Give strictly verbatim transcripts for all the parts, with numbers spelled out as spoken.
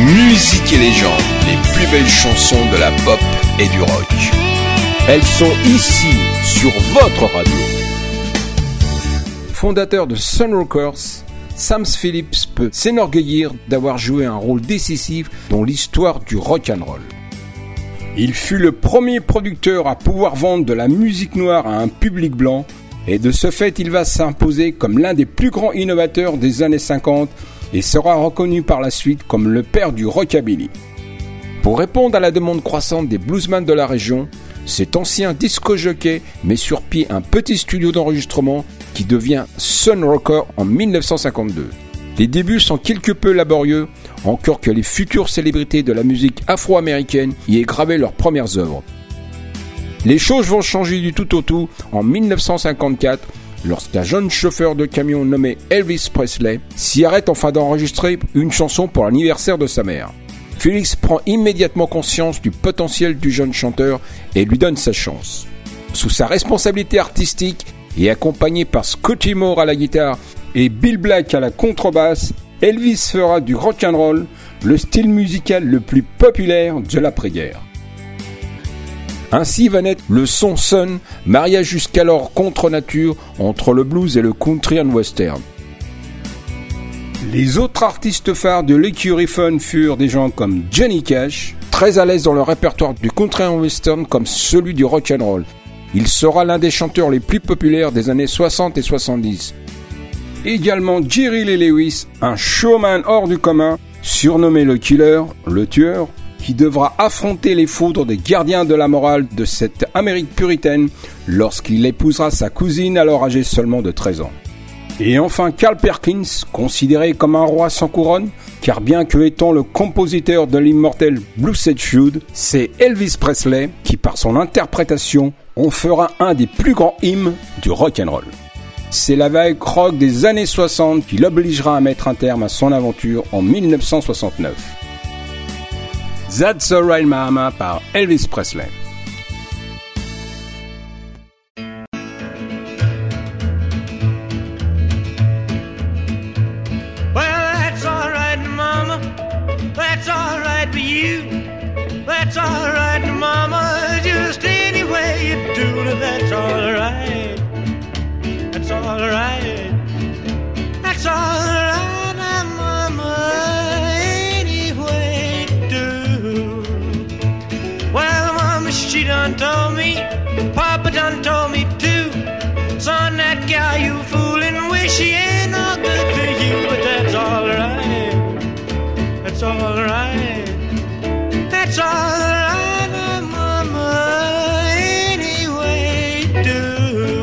Musique et légende, les plus belles chansons de la pop et du rock. Elles sont ici, sur votre radio. Fondateur de Sun Rockers, Sam Phillips peut s'enorgueillir d'avoir joué un rôle décisif dans l'histoire du rock and roll. Il fut le premier producteur à pouvoir vendre de la musique noire à un public blanc, et de ce fait il va s'imposer comme l'un des plus grands innovateurs des années cinquante et sera reconnu par la suite comme le père du rockabilly. Pour répondre à la demande croissante des bluesmen de la région, cet ancien disco-jockey met sur pied un petit studio d'enregistrement qui devient Sun Rocker en dix-neuf cent cinquante-deux. Les débuts sont quelque peu laborieux, encore que les futures célébrités de la musique afro-américaine y aient gravé leurs premières œuvres. Les choses vont changer du tout au tout en dix-neuf cent cinquante-quatre, lorsqu'un jeune chauffeur de camion nommé Elvis Presley s'y arrête afin d'enregistrer une chanson pour l'anniversaire de sa mère. Félix prend immédiatement conscience du potentiel du jeune chanteur et lui donne sa chance. Sous sa responsabilité artistique et accompagné par Scotty Moore à la guitare et Bill Black à la contrebasse, Elvis fera du rock'n'roll le style musical le plus populaire de l'après-guerre. Ainsi va naître le son Sun, mariage jusqu'alors contre nature entre le blues et le country and western. Les autres artistes phares de l'Écurie Fun furent des gens comme Johnny Cash, très à l'aise dans le répertoire du country and western comme celui du rock'n'roll. Il sera l'un des chanteurs les plus populaires des années soixante et soixante-dix. Également Jerry Lee Lewis, un showman hors du commun, surnommé le Killer, le tueur, qui devra affronter les foudres des gardiens de la morale de cette Amérique puritaine lorsqu'il épousera sa cousine alors âgée seulement de treize ans. Et enfin Carl Perkins, considéré comme un roi sans couronne, car bien que étant le compositeur de l'immortel Blue Sage Feud, c'est Elvis Presley qui par son interprétation en fera un des plus grands hymnes du rock'n'roll. C'est la vague rock des années soixante qui l'obligera à mettre un terme à son aventure en dix-neuf cent soixante-neuf. That's Alright Mama par Elvis Presley. Well, that's alright, Mama. That's alright for you. That's alright, Mama. Just any way you do it, that's alright. That's alright. That's alright, Mama. Any way you do. Well, Mama, she done told me, Papa done told me too. Son, that gal you foolin' with, she ain't no good for you. But that's alright. That's alright. That's alright, Mama. Any way you do.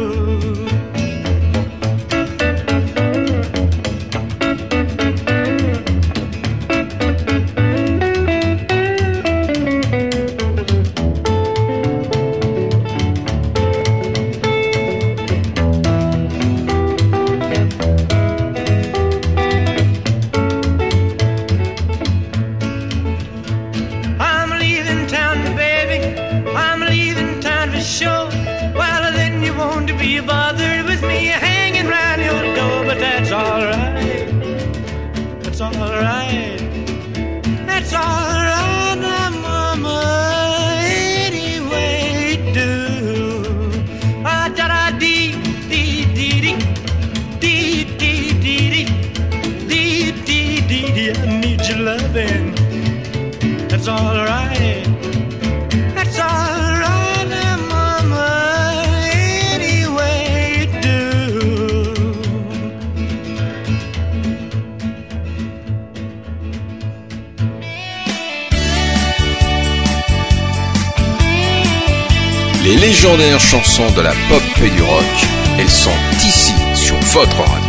That's alright. That's alright, Mama. Any way you do. Les légendaires chansons de la pop et du rock, elles sont ici sur votre radio.